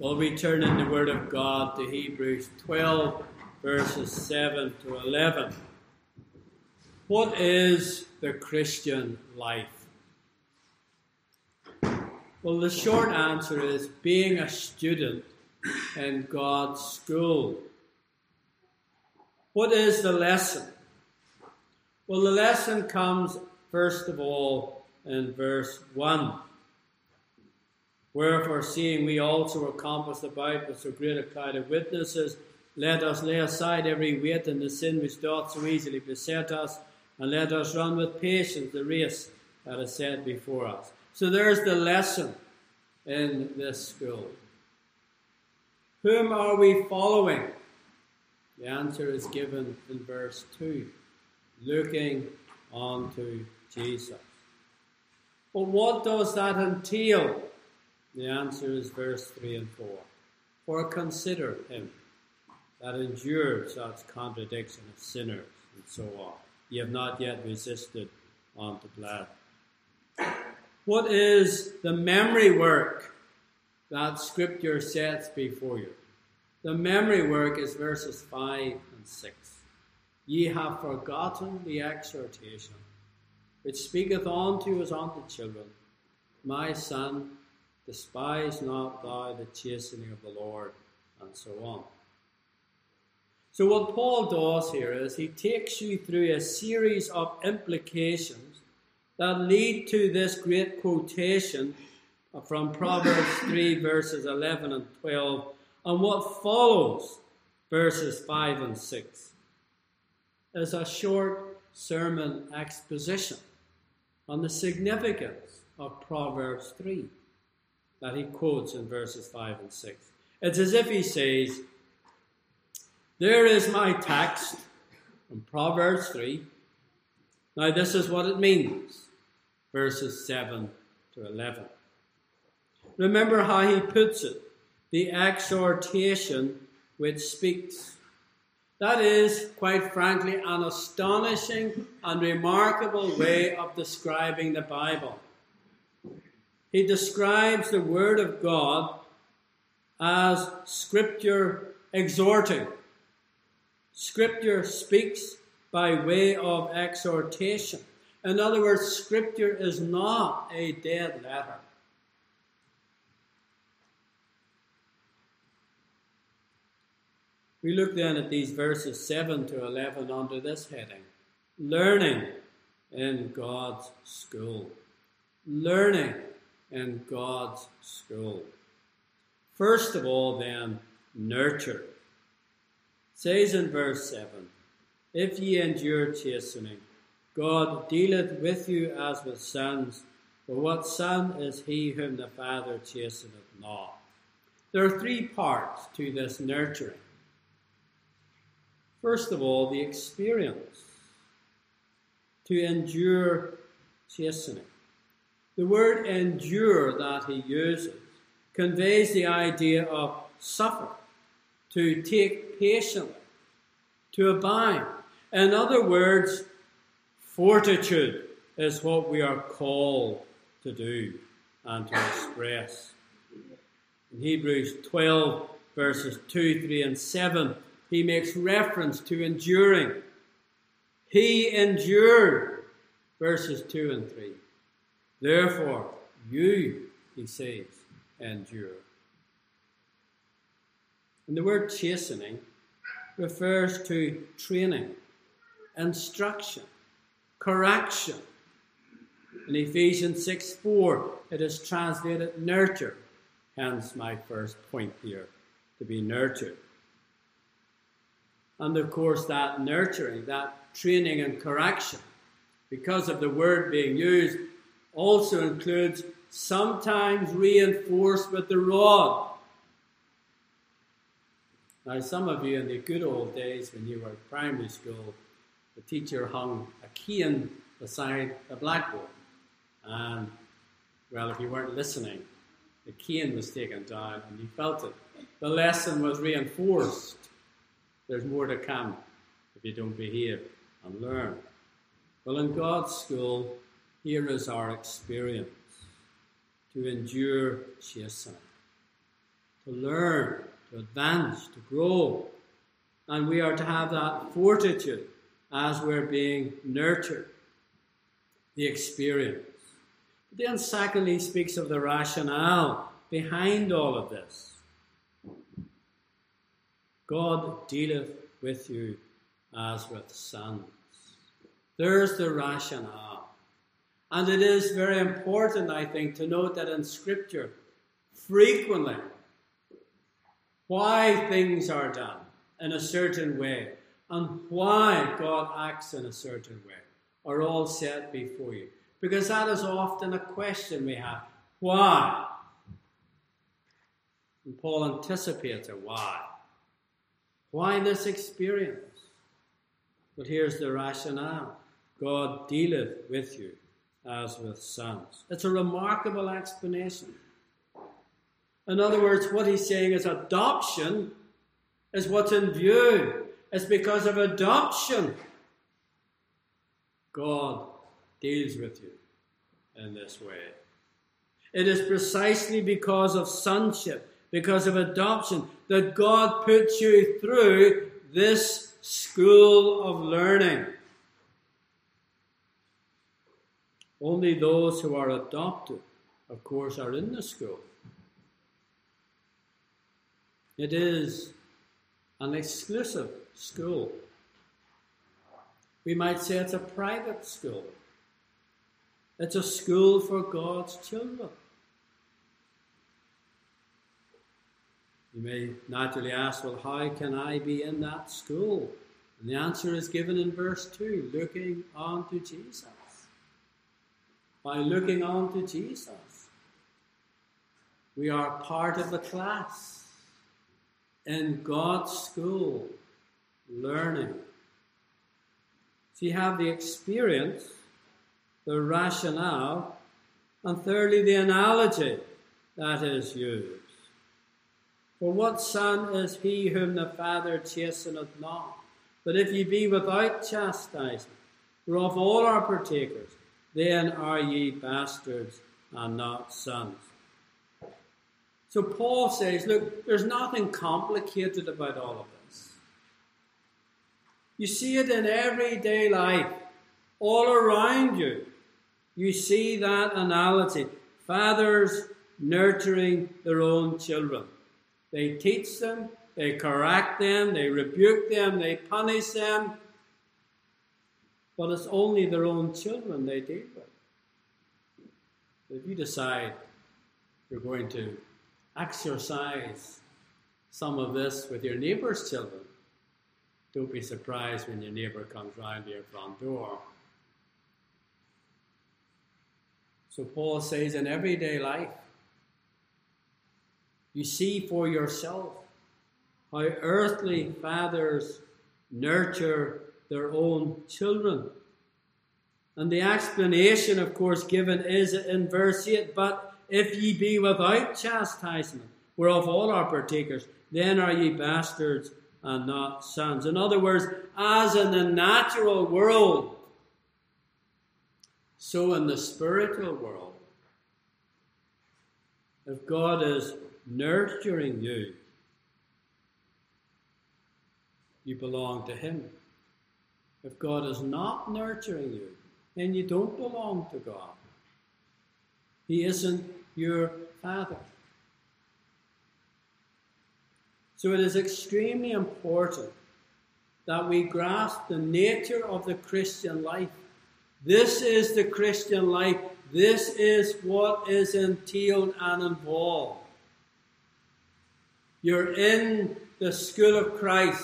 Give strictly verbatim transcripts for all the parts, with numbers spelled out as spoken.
Well, we turn in the Word of God to Hebrews twelve, verses seven to eleven. What is the Christian life? Well, the short answer is being a student in God's school. What is the lesson? Well, the lesson comes, first of all, in verse one. Wherefore, seeing we also are compassed about with so great a cloud of witnesses, let us lay aside every weight and the sin which doth so easily beset us, and let us run with patience the race that is set before us. So there's the lesson in this school. Whom are we following? The answer is given in verse two. Looking unto Jesus. But what does that entail? The answer is verse three and four. For consider him that endured such contradiction of sinners, and so on. Ye have not yet resisted unto blood. What is the memory work that Scripture sets before you? The memory work is verses five and six. Ye have forgotten the exhortation, which speaketh unto us unto children. My son, despise not thou the chastening of the Lord, and so on. So what Paul does here is he takes you through a series of implications that lead to this great quotation from Proverbs three, verses eleven and twelve, and what follows verses five and six is a short sermon exposition on the significance of Proverbs three that he quotes in verses five and six. It's as if he says, there is my text from Proverbs three. Now this is what it means, verses seven to eleven. Remember how he puts it, the exhortation which speaks. That is, quite frankly, an astonishing and remarkable way of describing the Bible. He describes the Word of God as Scripture exhorting. Scripture speaks by way of exhortation. In other words, Scripture is not a dead letter. We look then at these verses seven to eleven under this heading. Learning in God's school. Learning in God's school. First of all, then, nurture. It says in verse seven, if ye endure chastening, God dealeth with you as with sons, for what son is he whom the Father chasteneth not? There are three parts to this nurturing. First of all, the experience to endure chastening. The word endure that he uses conveys the idea of suffer, to take patiently, to abide. In other words, fortitude is what we are called to do and to express. In Hebrews twelve, verses two, three, and seven, he makes reference to enduring. He endured, verses two and three. Therefore, you, he says, endure. And the word chastening refers to training, instruction, correction. In Ephesians six four, it is translated nurture. Hence my first point here, to be nurtured. And of course that nurturing, that training and correction, because of the word being used, also includes sometimes reinforced with the rod. Now some of you in the good old days when you were at primary school, the teacher hung a cane beside the blackboard. And, well, if you weren't listening, the cane was taken down and you felt it. The lesson was reinforced. There's more to come if you don't behave and learn. Well, in God's school, here is our experience to endure chastening. to learn, to advance, to grow. And we are to have that fortitude as we're being nurtured, the experience. But then secondly, he speaks of the rationale behind all of this. God dealeth with you as with sons. There's the rationale. And it is very important, I think, to note that in Scripture, frequently, why things are done in a certain way and why God acts in a certain way are all set before you. Because that is often a question we have. Why? And Paul anticipates a why. Why this experience? But here's the rationale. God dealeth with you as with sons. It's a remarkable explanation. In other words, what he's saying is adoption is what's in view. It's because of adoption God deals with you in this way. It is precisely because of sonship, because of adoption, that God puts you through this school of learning. Only those who are adopted, of course, are in the school. It is an exclusive school. We might say it's a private school. It's a school for God's children. You may naturally ask, well, how can I be in that school? And the answer is given in verse two, looking on to Jesus. By looking on to Jesus, we are part of the class in God's school, learning. So you have the experience, the rationale, and thirdly, the analogy that is used. For what son is he whom the Father chasteneth not? But if ye be without chastisement, whereof all are partakers, then are ye bastards and not sons. So Paul says, look, there's nothing complicated about all of this. You see it in everyday life, all around you. You see that analogy. Fathers nurturing their own children. They teach them, they correct them, they rebuke them, they punish them. But it's only their own children they deal with. If you decide you're going to exercise some of this with your neighbour's children, don't be surprised when your neighbour comes round to your front door. So Paul says in everyday life, you see for yourself how earthly fathers nurture their own children. And the explanation, of course, given is in verse eight, but if ye be without chastisement, whereof all are partakers, then are ye bastards and not sons. In other words, as in the natural world, so in the spiritual world, if God is nurturing you, you belong to Him. If God is not nurturing you, then you don't belong to God. He isn't your Father. So it is extremely important that we grasp the nature of the Christian life. This is the Christian life. This is what is entailed and involved. You're in the school of Christ.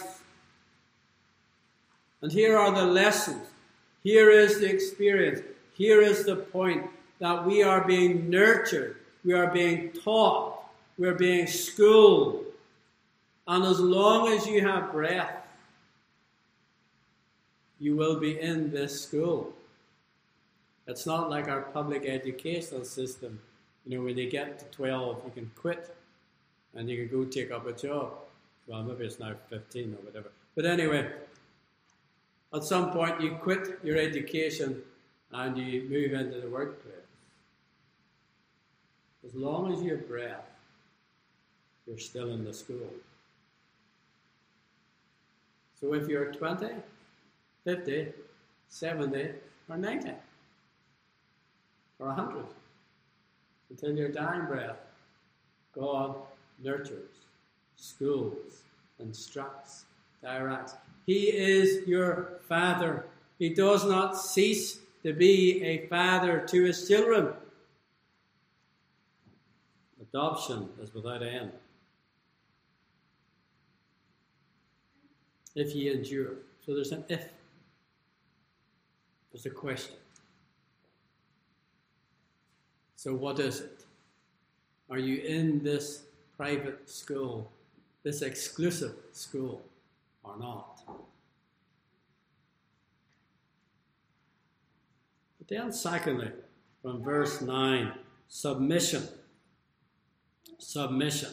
And here are the lessons. Here is the experience. Here is the point that we are being nurtured. We are being taught. We are being schooled. And as long as you have breath, you will be in this school. It's not like our public educational system. You know, when you get to twelve, you can quit and you can go take up a job. Well, maybe it's now fifteen or whatever. But anyway, at some point you quit your education and you move into the workplace. As long as you have breath, you're still in the school. So if you're twenty, fifty, seventy, or ninety, or one hundred, until your dying breath, God nurtures, schools, instructs, directs. He is your Father. He does not cease to be a father to his children. Adoption is without end. If ye endure. So there's an if. There's a question. So what is it? Are you in this private school, this exclusive school, or not? But then secondly, from verse nine, submission. Submission.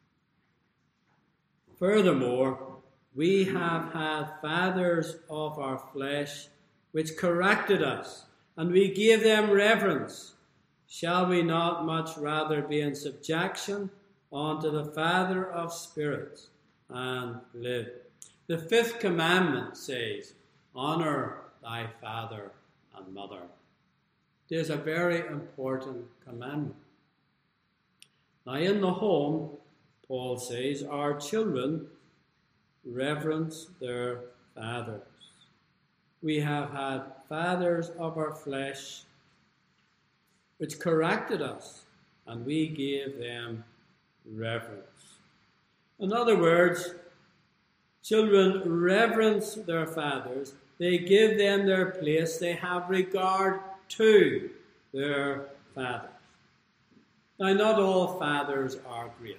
Furthermore, we have had fathers of our flesh which corrected us, and we gave them reverence. Shall we not much rather be in subjection unto the Father of spirits and live? The fifth commandment says, honor thy father and mother. It is a very important commandment. Now in the home, Paul says, our children reverence their fathers. We have had fathers of our flesh which corrected us, and we gave them reverence. In other words, children reverence their fathers. They give them their place. They have regard to their fathers. Now, not all fathers are great.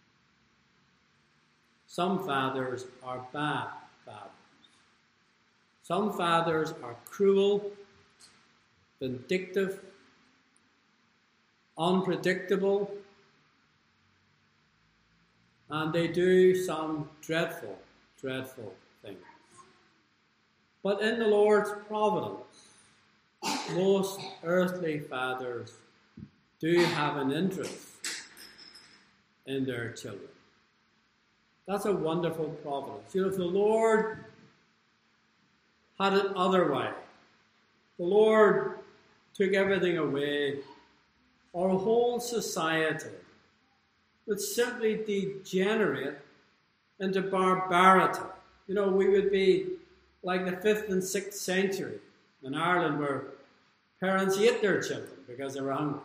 Some fathers are bad fathers. Some fathers are cruel, vindictive, unpredictable, and they do some dreadful, dreadful things. But in the Lord's providence, most earthly fathers do have an interest in their children. That's a wonderful providence. You know, if the Lord had it otherwise, the Lord took everything away, our whole society would simply degenerate into barbarity. You know, we would be like the fifth and sixth century in Ireland, where parents ate their children because they were hungry.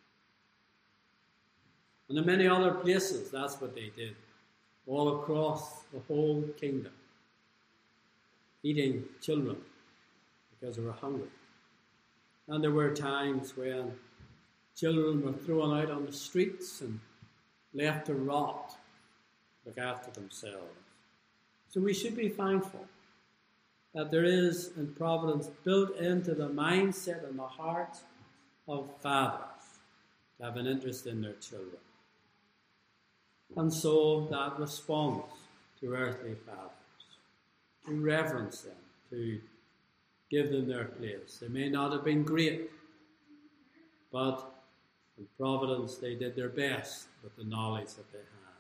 And in many other places, that's what they did, all across the whole kingdom, eating children because they were hungry. And there were times when children were thrown out on the streets and left to rot, look after themselves. So we should be thankful that there is in providence built into the mindset and the hearts of fathers to have an interest in their children. And so that responds to earthly fathers, to reverence them, to give them their place. They may not have been great, but in providence they did their best with the knowledge that they had.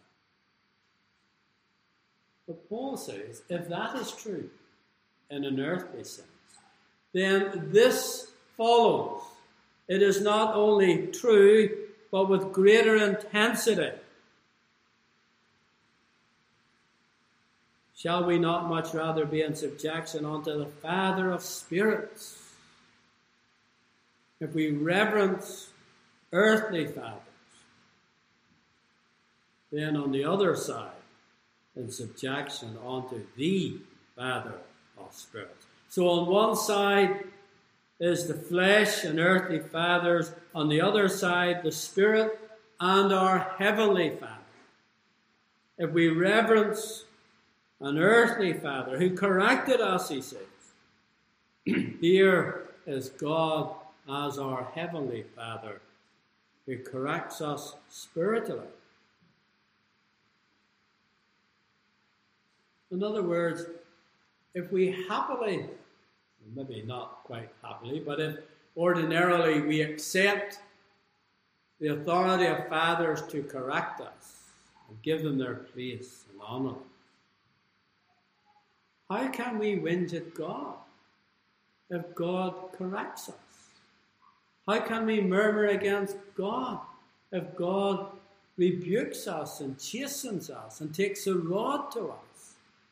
But Paul says, if that is true in an earthly sense, then this follows. It is not only true, but with greater intensity. Shall we not much rather be in subjection unto the Father of spirits? If we reverence earthly fathers, then on the other side, in subjection unto the Father of spirits. So on one side is the flesh and earthly fathers, on the other side the Spirit and our heavenly Father. If we reverence an earthly father who corrected us, he says, here is God as our heavenly Father who corrects us spiritually. In other words, if we happily, maybe not quite happily, but if ordinarily we accept the authority of fathers to correct us, and give them their place and honor them. How can we whinge at God if God corrects us? How can we murmur against God if God rebukes us and chastens us and takes a rod to us?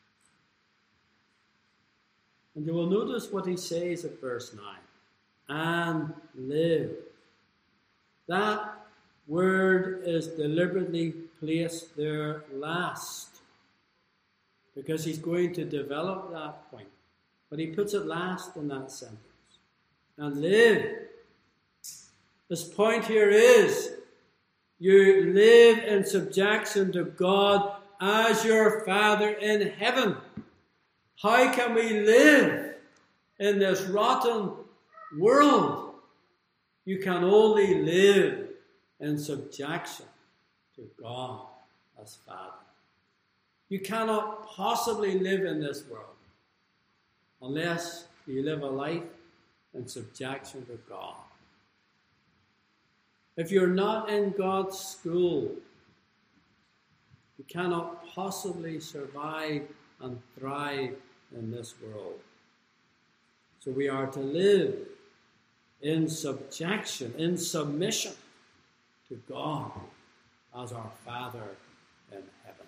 And you will notice what he says at verse nine. And live. That word is deliberately placed there last, because he's going to develop that point. But he puts it last in that sentence. And live. This point here is, you live in subjection to God as your Father in heaven. How can we live in this rotten world? You can only live in subjection to God as Father. You cannot possibly live in this world unless you live a life in subjection to God. If you're not in God's school, you cannot possibly survive and thrive in this world. So we are to live in subjection, in submission to God as our Father in heaven.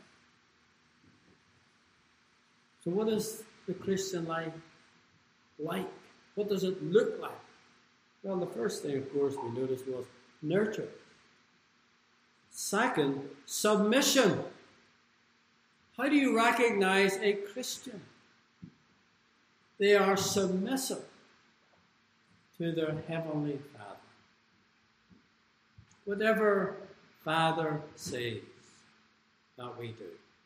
So what is the Christian life like? What does it look like? Well, the first thing, of course, we noticed was nurture. Second, submission. How do you recognize a Christian? They are submissive to their heavenly Father. Whatever Father says, that we do.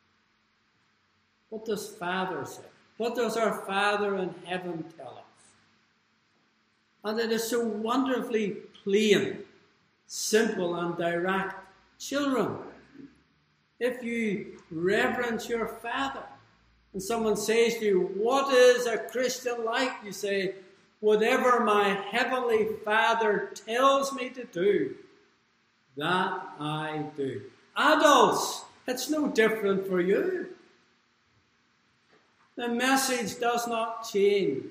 What does Father say? What does our Father in heaven tell us? And it is so wonderfully plain, simple and direct. Children, if you reverence your Father, and someone says to you, what is a Christian like? You say, whatever my heavenly Father tells me to do, that I do. Adults, it's no different for you. The message does not change.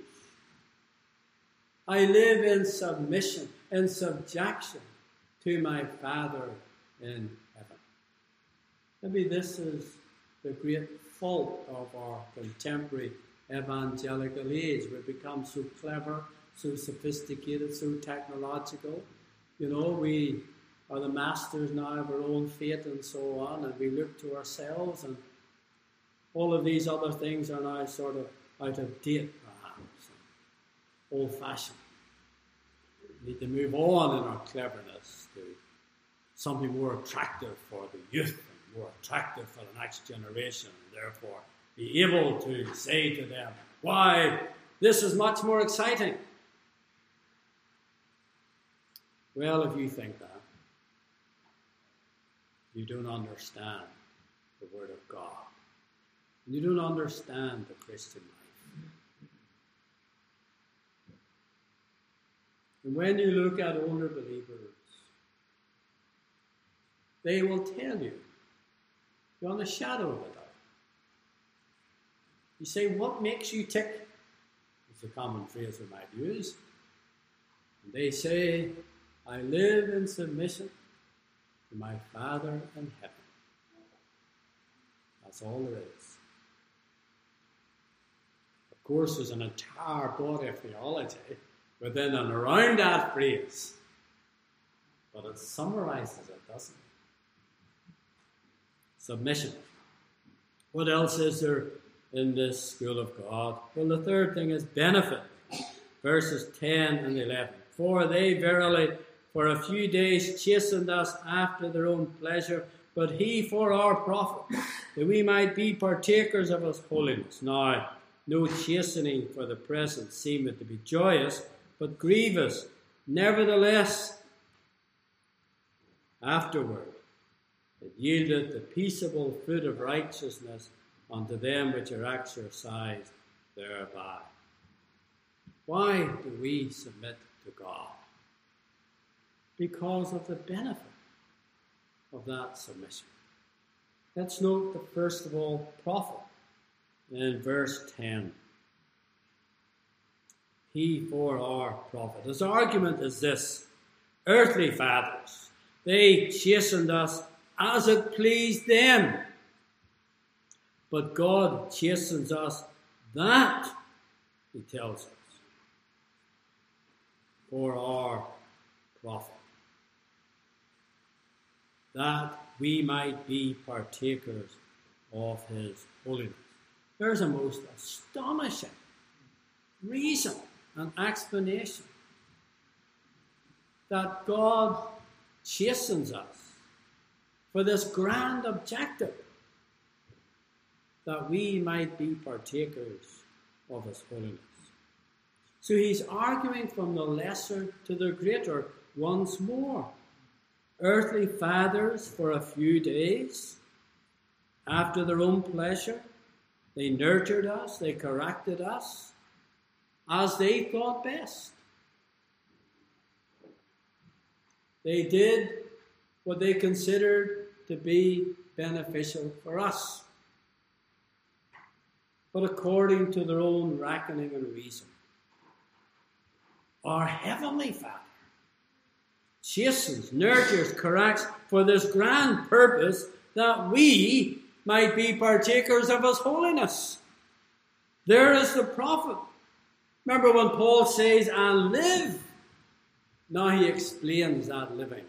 I live in submission, in subjection to my Father in heaven. Maybe this is the great fault of our contemporary evangelical age. We've become so clever, so sophisticated, so technological. You know, we are the masters now of our own fate and so on, and we look to ourselves, and all of these other things are now sort of out of date, perhaps, old-fashioned. We need to move on in our cleverness to something more attractive for the youth, and more attractive for the next generation, and therefore be able to say to them, why, this is much more exciting. Well, if you think that, you don't understand the Word of God. You don't understand the Christian life. And when you look at older believers, they will tell you, beyond a shadow of a doubt. You say, what makes you tick? It's a common phrase we might use. And they say, I live in submission to my Father in heaven. That's all there is. Of course, there's an entire body of theology within and around that phrase. But it summarizes it, doesn't it? Submission. What else is there in this school of God? Well, the third thing is benefit. Verses ten and eleven. For they verily for a few days chastened us after their own pleasure, but he for our profit, that we might be partakers of his holiness. Now, no chastening for the present seemeth to be joyous, but grievous. Nevertheless, afterward, it yieldeth the peaceable fruit of righteousness unto them which are exercised thereby. Why do we submit to God? Because of the benefit of that submission. Let's note the first of all prophet in verse ten. He for our profit. His argument is this: earthly fathers, they chastened us as it pleased them. But God chastens us that, he tells us, for our profit, that we might be partakers of his holiness. There's a most astonishing reason and explanation that God chastens us for this grand objective, that we might be partakers of his holiness. So he's arguing from the lesser to the greater once more. Earthly fathers for a few days, after their own pleasure, they nurtured us, they corrected us as they thought best. They did what they considered to be beneficial for us, but according to their own reckoning and reason. Our Heavenly Father chastens, nurtures, corrects for this grand purpose, that we might be partakers of his holiness. There is the prophet. Remember when Paul says, and live. Now he explains that living.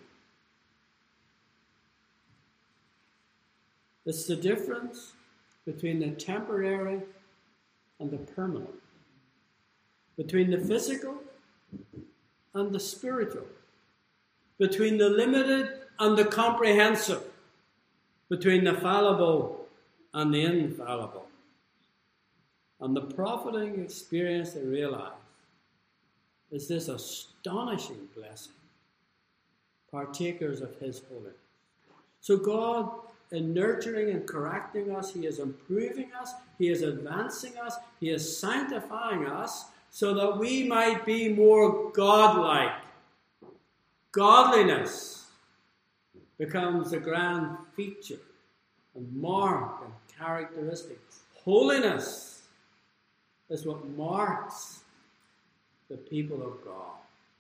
It's the difference between the temporary and the permanent, between the physical and the spiritual, between the limited and the comprehensive, between the fallible and the infallible. And the profiting experience they realize is this astonishing blessing, partakers of his holiness. So God, in nurturing and correcting us, he is improving us, he is advancing us, he is sanctifying us, so that we might be more godlike. Godliness becomes a grand feature and mark and characteristic. Holiness is what marks the people of God.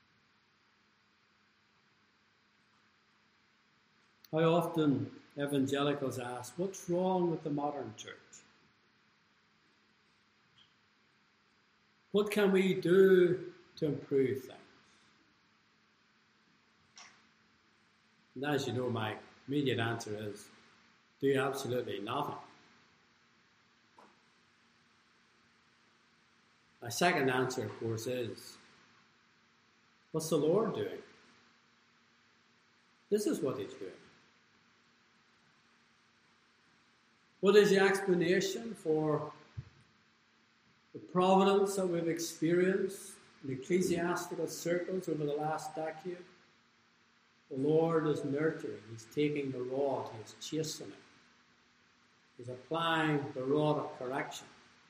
How often evangelicals ask, what's wrong with the modern church? What can we do to improve things? And as you know, my immediate answer is, do absolutely nothing. My second answer, of course, is, what's the Lord doing? This is what he's doing. What is the explanation for the providence that we've experienced in ecclesiastical circles over the last decade? The Lord is nurturing. He's taking the rod. He's chastening. He's applying the rod of correction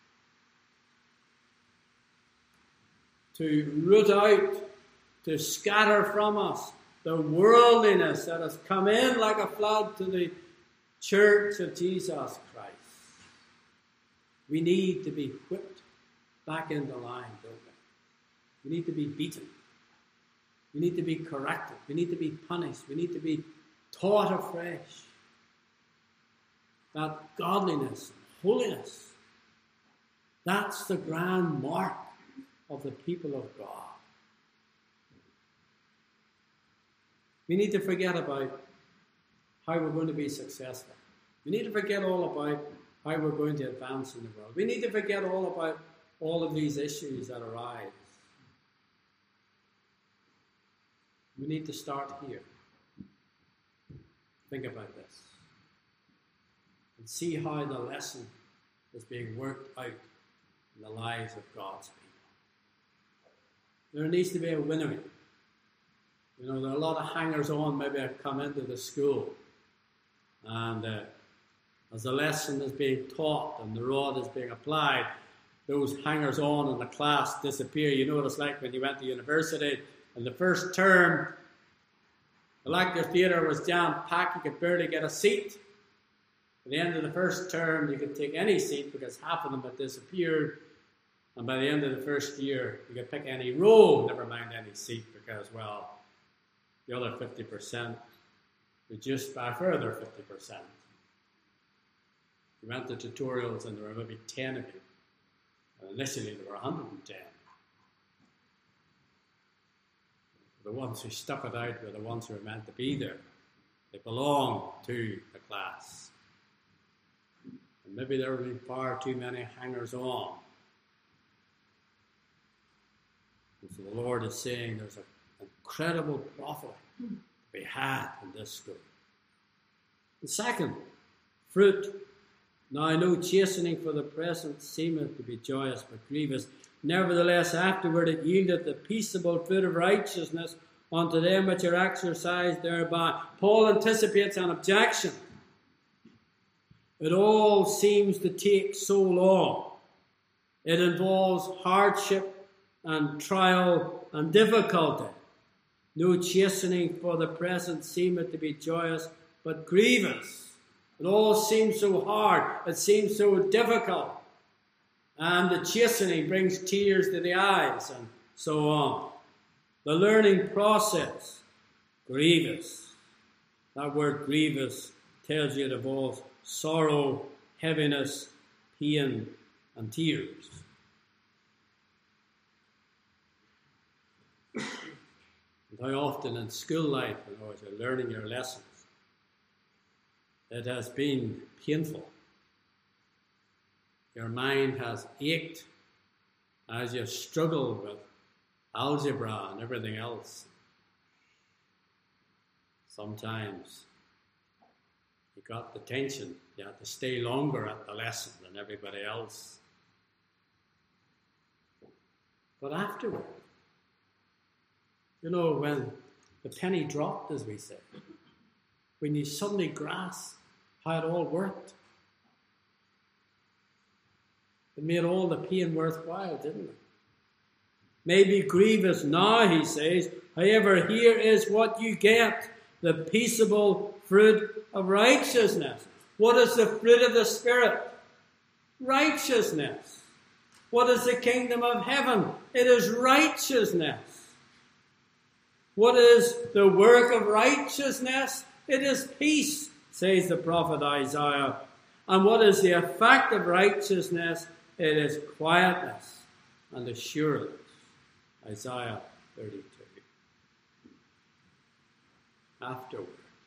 to root out, to scatter from us the worldliness that has come in like a flood to the church of Jesus Christ. We need to be whipped back into line, don't we? We need to be beaten. We need to be corrected. We need to be punished. We need to be taught afresh that godliness and holiness, that's the grand mark of the people of God. We need to forget about how we're going to be successful. We need to forget all about how we're going to advance in the world. We need to forget all about all of these issues that arise. We need to start here. Think about this. And see how the lesson is being worked out in the lives of God's people. There needs to be a winnowing. You know, there are a lot of hangers-on maybe have come into the school. And uh, as the lesson is being taught and the rod is being applied, those hangers-on in the class disappear. You know what it's like when you went to university. In the first term, the lecture theatre was jam-packed. You could barely get a seat. At the end of the first term, you could take any seat because half of them had disappeared. And by the end of the first year, you could pick any row, never mind any seat, because, well, the other fifty percent reduced by a further fifty percent. You went to tutorials and there were maybe ten of you. And initially there were one hundred ten. The ones who stuck it out were the ones who were meant to be there. They belonged to the class. And maybe there would be far too many hangers-on. And so the Lord is saying there's an incredible profit to be had in this school. And second, fruit. Now no chastening for the present seemeth to be joyous but grievous. Nevertheless, afterward it yieldeth the peaceable fruit of righteousness unto them which are exercised thereby. Paul anticipates an objection. It all seems to take so long. It involves hardship and trial and difficulty. No chastening for the present seemeth to be joyous but grievous. It all seems so hard. It seems so difficult. And the chastening brings tears to the eyes and so on. The learning process, grievous. That word grievous tells you it involves sorrow, heaviness, pain, and tears. And how often in school life, you know, as you're learning your lessons, it has been painful. Your mind has ached as you struggled with algebra and everything else. Sometimes you got the tension. You had to stay longer at the lesson than everybody else. But afterward, you know, when the penny dropped, as we say, when you suddenly grasp how it all worked, it made all the pain worthwhile, didn't it? Maybe grievous now, he says. However, here is what you get, the peaceable fruit of righteousness. What is the fruit of the Spirit? Righteousness. What is the kingdom of heaven? It is righteousness. What is the work of righteousness? It is peace, says the prophet Isaiah. And what is the effect of righteousness? It is quietness and assurance. Isaiah thirty-two. Afterward,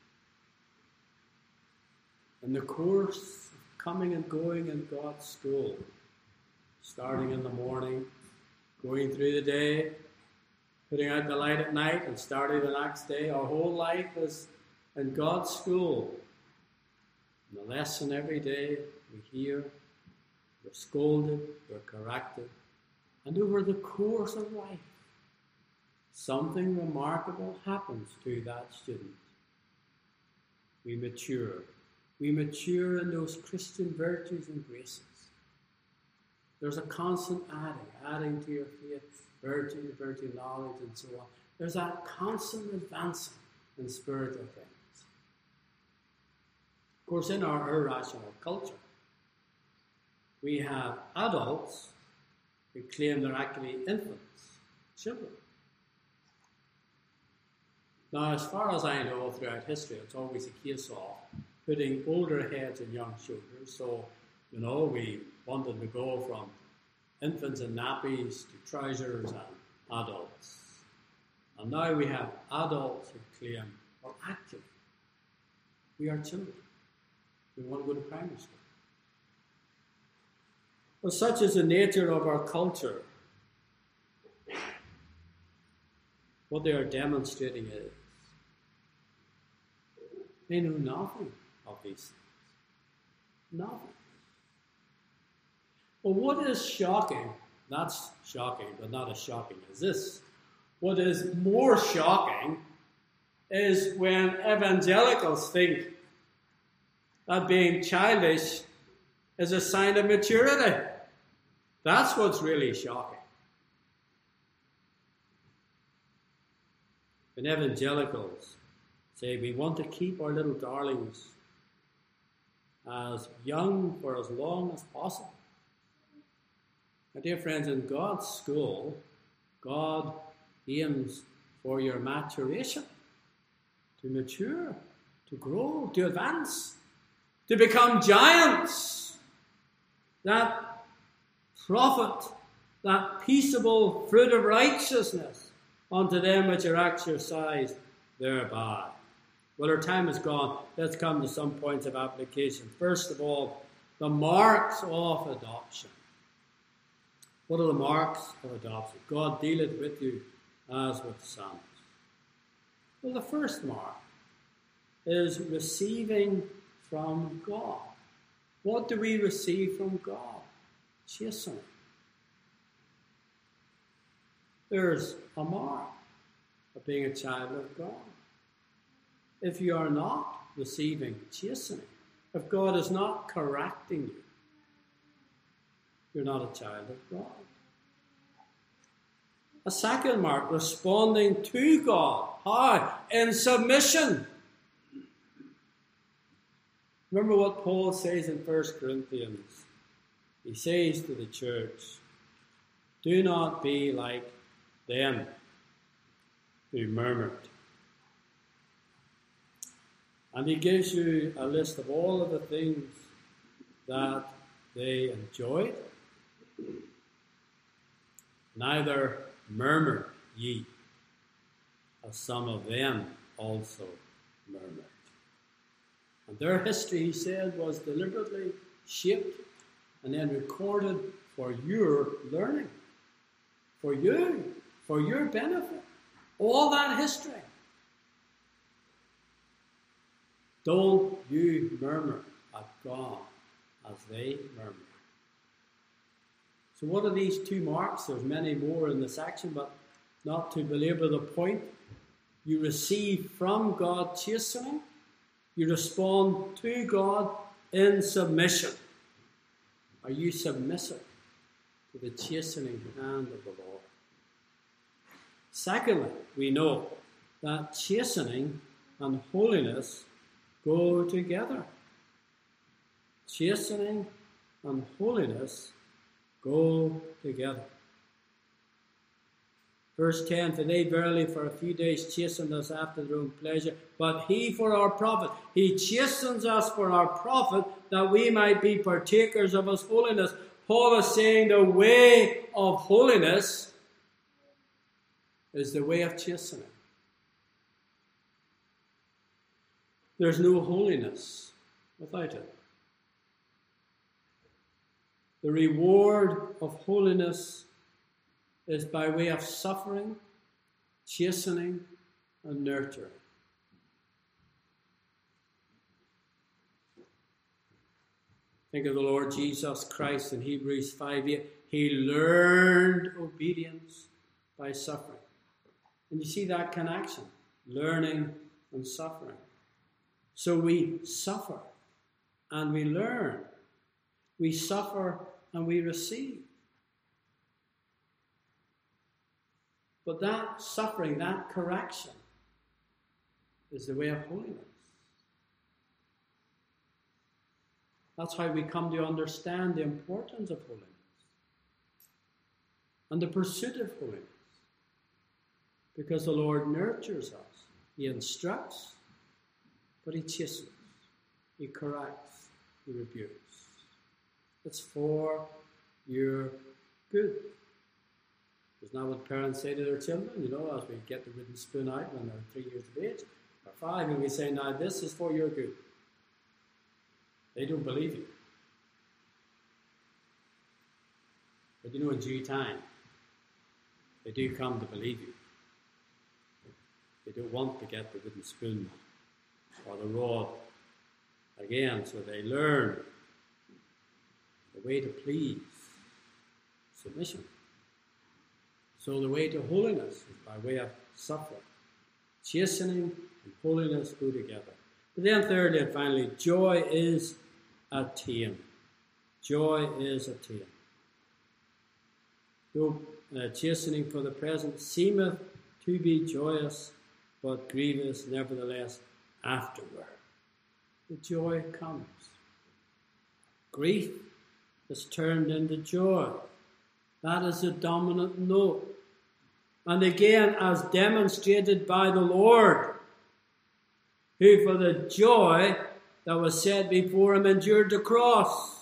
in the course of coming and going in God's school, starting in the morning, going through the day, putting out the light at night, and starting the next day, our whole life is in God's school. And the lesson every day we hear, we're scolded, we're corrected, and over the course of life, something remarkable happens to that student. We mature. We mature in those Christian virtues and graces. There's a constant adding, adding to your faith, virtue, virtue, knowledge, and so on. There's that constant advancing in spiritual things. Of course, in our irrational culture, we have adults who claim they're actually infants, children. Now, as far as I know, throughout history, it's always a case of putting older heads in young shoulders. So, you know, we wanted to go from infants and nappies to trousers and adults. And now we have adults who claim, well, actually, we are children. We want to go to primary school. Well, such is the nature of our culture. What they are demonstrating is they know nothing of these things. Nothing. Well, what is shocking, that's shocking, but not as shocking as this. What is more shocking is when evangelicals think that being childish is a sign of maturity. That's what's really shocking. When evangelicals say we want to keep our little darlings as young for as long as possible. My dear friends, in God's school, God aims for your maturation, to mature, to grow, to advance, to become giants that profit, that peaceable fruit of righteousness unto them which are exercised thereby. Well, our time is gone. Let's come to some points of application. First of all, the marks of adoption. What are the marks of adoption? God dealeth with you as with sons. Well, the first mark is receiving from God. What do we receive from God? Chastening. There's a mark of being a child of God. If you are not receiving chastening, if God is not correcting you, you're not a child of God. A second mark, responding to God. How? In submission. Remember what Paul says in First Corinthians. He says to the church, do not be like them who murmured. And he gives you a list of all of the things that they enjoyed. Neither murmur ye, as some of them also murmured. And their history, he said, was deliberately shaped and then recorded for your learning, for you, for your benefit. All that history. Don't you murmur at God as they murmur. So what are these two marks? There's many more in the section, but not to belabor the point. You receive from God chastening. You respond to God in submission. Are you submissive to the chastening hand of the Lord? Secondly, we know that chastening and holiness go together. Chastening and holiness go together. Verse ten, for they verily for a few days chastened us after their own pleasure, but he for our profit. He chastens us for our profit, that we might be partakers of his holiness. Paul is saying the way of holiness is the way of chastening. There's no holiness without it. The reward of holiness is by way of suffering, chastening, and nurturing. Think of the Lord Jesus Christ in Hebrews five eight. He learned obedience by suffering. And you see that connection, learning and suffering. So we suffer and we learn. We suffer and we receive. But that suffering, that correction, is the way of holiness. That's how we come to understand the importance of holiness and the pursuit of holiness. Because the Lord nurtures us. He instructs, but he chastens, he corrects, he rebukes. It's for your good. Isn't that what parents say to their children? You know, as we get the wooden spoon out when they're three years of age, or five, and we say, now this is for your good. They don't believe you. But you know, in due time, they do come to believe you. They don't want to get the wooden spoon or the rod again, so they learn the way to please, submission. So the way to holiness is by way of suffering. Chastening and holiness go together. But then thirdly and finally, joy is attained. Joy is attained. Though uh, chastening for the present seemeth to be joyous, but grievous nevertheless afterward. The joy comes. Grief is turned into joy. That is the dominant note. And again, as demonstrated by the Lord, who for the joy that was set before him endured the cross.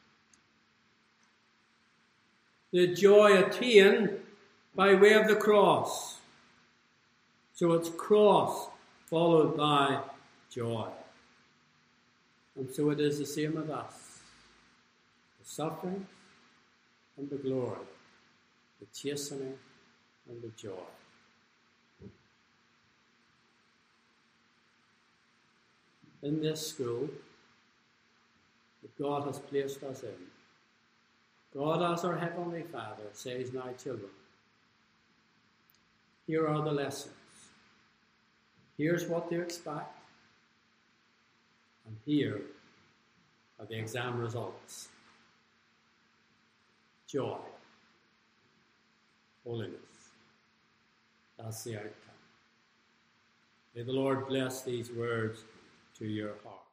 The joy attained by way of the cross. So it's cross followed by joy. And so it is the same with us. The suffering and the glory. The chastening and the joy. In this school that God has placed us in, God as our Heavenly Father says, now children, here are the lessons. Here's what to expect. And here are the exam results. Joy. Holiness. That's the outcome. May the Lord bless these words to your heart.